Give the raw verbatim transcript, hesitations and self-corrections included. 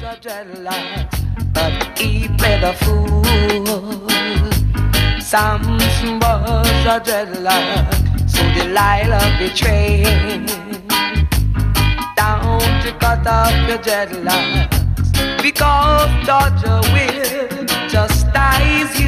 a dreadlock, but he played the fool. Samson was a dreadlock, so Delilah betrayed. Down to cut off your dreadlocks, because Georgia will chastise you.